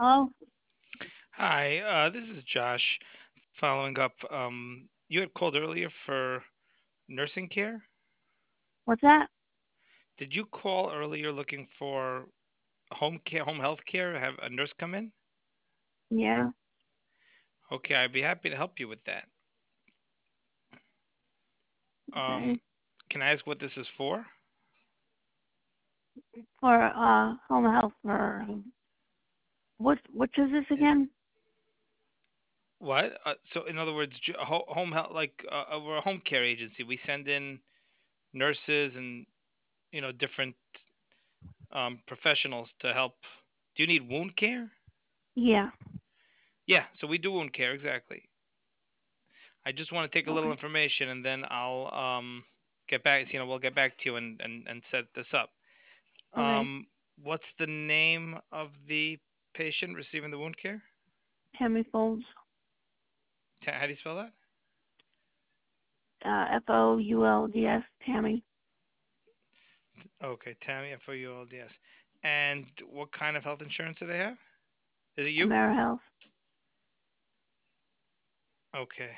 Oh, Hi, this is Josh. Following up, you had called earlier for nursing care. what's that? Did you call earlier looking for home care, home health care? Have a nurse come in? Yeah. Okay, I'd be happy to help you with that. Um, Okay. can I ask what this is for? For home health for which is this again? What? So, in other words, home health, like we're a home care agency. We send in nurses and different professionals to help. Do you need wound care? Yeah. Yeah, so we do wound care exactly. I just want to take a little Okay. information and then I'll get back. We'll get back to you and set this up. Okay. What's the name of the patient receiving the wound care? Tammy Folds. How do you spell that? Folds. Tammy. Okay, Tammy Folds. And what kind of health insurance do they have? Is it you? AmeriHealth. Okay.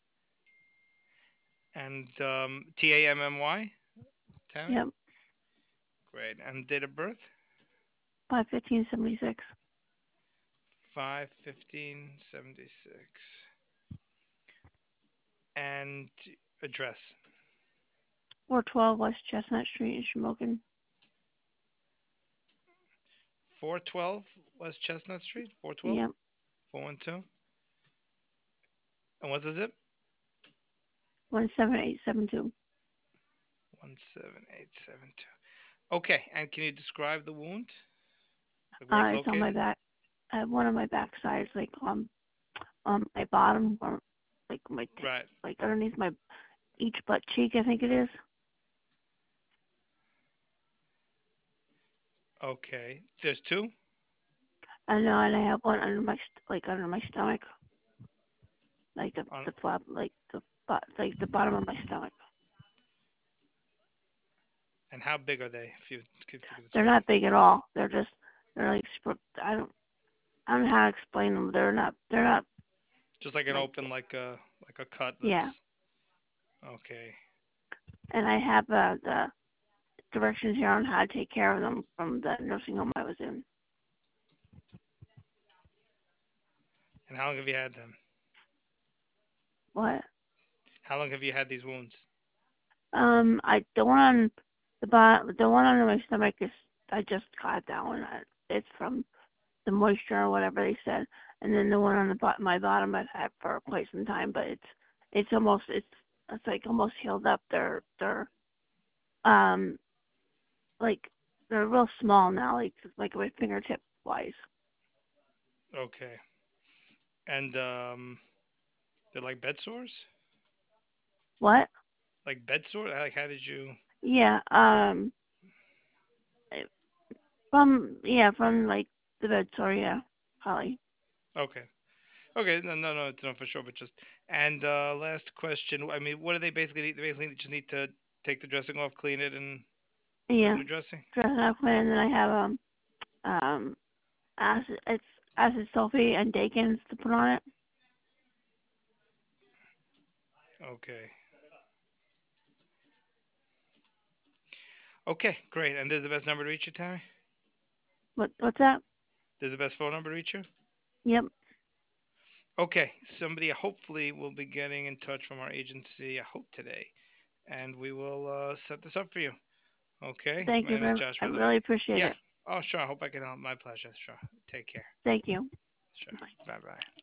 And TAMMY, Tammy. Yep. Great. And date of birth? 5/15/76. 5/15/76. And address? 412 West Chestnut Street in Shamokin. 412 West Chestnut Street, 412, Yep. 412. And what's the zip? 17872. 17872. Okay, and can you describe the wound? Like where it's It's on my located? back. I have one on my back sides, like my bottom, or like Right. like underneath my each butt cheek. I think it is. Okay. There's two? I know, and I have one under like under my stomach, like On, the flap, like the bottom of my stomach. and how big are they, if you could They're describe? not big at all. They're like I don't know how to explain them. They're not Just like an like open, like a cut yeah. that's okay. And I have the directions here on how to take care of them from the nursing home I was in. And how long have you had them? What? How long have you had these wounds? I the one on the one under my stomach is I just got that one. It's from the moisture or whatever they said, and then the one on the my bottom I've had for quite some time, but it's like almost healed up. Um like they're real small now, like my fingertip wise. Okay. And they're like bed sores? What? Like bed sore? Like how did you? Yeah. From like the bed sore. Yeah, probably. Okay. Okay, no, it's not for sure, but just and last question. I mean, what do they basically need? They basically just need to take the dressing off, clean it, and put a Yeah. new dressing. Dressing up, and then I have um acid sulfate and Dakins to put on it. Okay. Okay, great. And this is the best number to reach you, Tammy. What's that? This is the best phone number to reach you. Yep. Okay, somebody hopefully will be getting in touch from our agency. I hope today, and we will set this up for you. Okay. Thank My you name is very. Josh. I Really. really appreciate Yeah. it. Oh, sure. I hope I can help. My pleasure. Sure. Take care. Thank you. Sure. Bye bye.